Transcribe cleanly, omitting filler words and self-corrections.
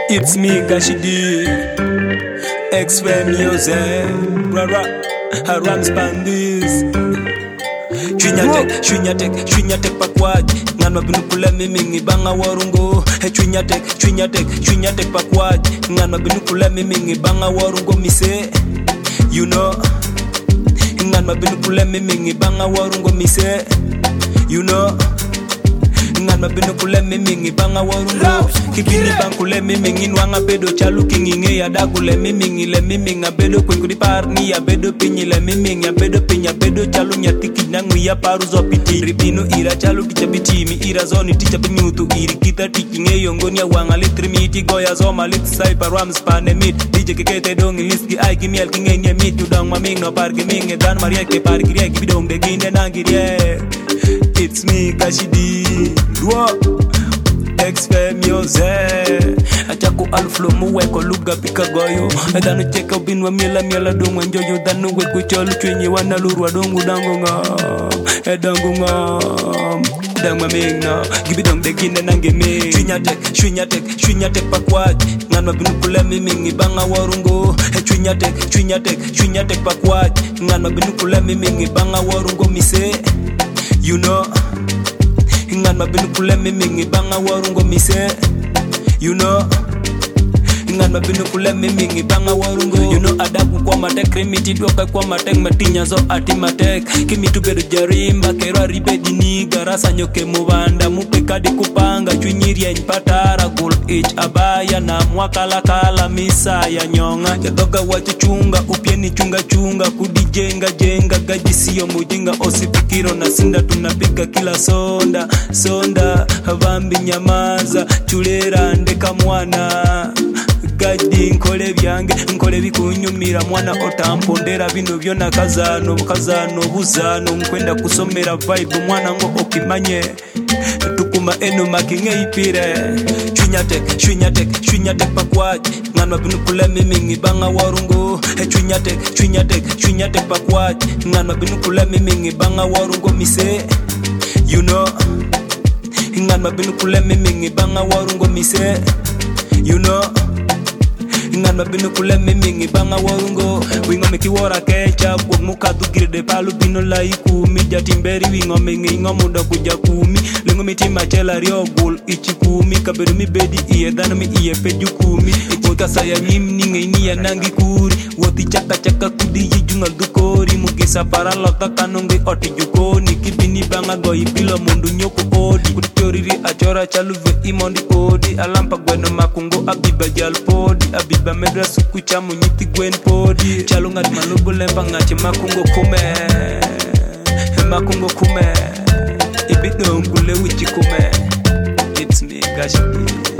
It's me, Gashidi. X-Ray Music. Haram Spandis. Chwinyatek pakwaji. Nganwa binukule mimingi banga warungo. Chwinyatek pakwaji. Nganwa binukule mimingi banga warungo mise. You know. Nganwa binukule mimingi banga warungo mise. You know. Nganwa binukule mimingi banga warungo. Kibini bankule mimingi nwanga bedo chalu kinginge ya dagule mimingi le mimingi abedo kwenkudi parni ya bedo pinyi le mimingi abedo pinya bedo chalu nyatiki nangwi ya paru zo piti ribino ira chalu kicha bitimi ira zoni ticha binyutu iri kita tikinge yongoni ya wanga litri miti goya zoma lit saipa rams pane mit DJ kekete dongi liski ai kimiel kinge nye mit udang maming no parki minge dan maria ke parki rie kibidong de ginde nangi rie. It's me Gashidi X-Ray Music. Achaku alflo muweko luga pika goyo. Danu cheka ubinwa miela dongo njoyo. Danu weku cholu chwenye wana lurwa dongo dangunga. Dangunga Dangma mingna Gibidong de gine nange ming Chwinyatek pakwaji. Nganwa binukule mimingi banga warungo. Chwinyatek pakwaji. Nganwa binukule mimingi banga warungo mise. You know. Nganwa binukule mimingi banga warungo mise. You know. Nganwa binukule mimingi banga warungo. You know adaku kwa matek remiti doka kwa matek matinya zo ati matek. Kimitu bedo jarimba kero ribedi ni garasa nyoke mubanda mupekadi kupanga chwinyiri ya npatara gul ich abaya na mwakala misa ya nyonga ya doga wache chunga upieni chunga kudijenga gajisiyo mujinga osipikiro na sinda tunapika kila sonda havambi nyamaza chulera ndeka mwana gadi nkole byange nkole bikunyumira mwana otampondera bino byona kazano buzano nkwenda kusomera vibe mwana ngo okimanye tukuma eno makinge ipire. Chwinyatek pakwaji. Nganwa binukule mimingi banga warungo. Chwinyatek pakwaji. Nganwa binukule mimingi banga warungo mise. You know. Nganwa binukule mimingi banga warungo mise. You know. Nganwa binukule mimingi banga warungo. Wingo meki wora kecha gwog mukadu girde palu bino la ikumi jatimberi wingo mengi ingo muda kuja kumi lengo miti machela rio gul ichi kumi kaberu mi bedi iye dano mi iye peju kumi ikota saya mimni nge ya nangi kuri woti chaka kudi yijungal dukori mugisa para lota kanonge oti jukoni kibini banga goyi pilo mundu nyoko odi kudichoriri achora chaluve imondi odi alampa gweno makungo abiba jal podi abiba medra suku chamu nyiti gwen podi chalu ngati malugo lempa ngati makungo kume ibidong kule wichi kume. It's me Gashidi.